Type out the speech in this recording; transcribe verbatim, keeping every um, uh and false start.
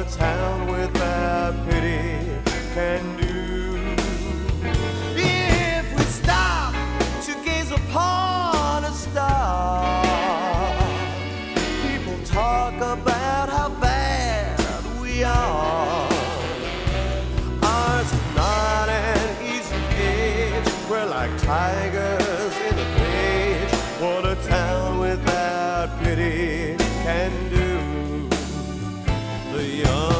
town without pity can do. If we stop to gaze upon a star, people talk about how bad we are. Ours is not an easy age. We're like tigers in a cage. What a town without pity can do. The young